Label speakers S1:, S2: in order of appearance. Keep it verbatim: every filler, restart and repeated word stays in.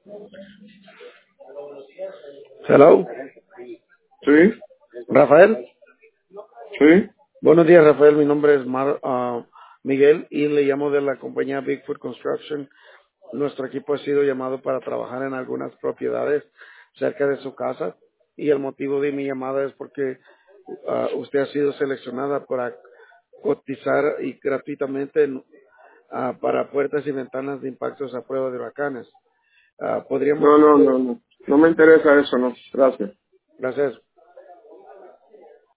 S1: Hello,
S2: Sí,
S1: Rafael.
S2: sí.
S1: Buenos días, Rafael. Mi nombre es Mar, ah, Miguel y le llamo de la compañía Bigfoot Construction. Nuestro equipo ha sido llamado para trabajar en algunas propiedades cerca de su casa y el motivo de mi llamada es porque ah, usted ha sido seleccionada para cotizar y gratuitamente en, ah, para puertas y ventanas de impactos a prueba de huracanes. Ah, podríamos,
S2: No, no, no, no. No me interesa eso, no. Gracias.
S1: gracias.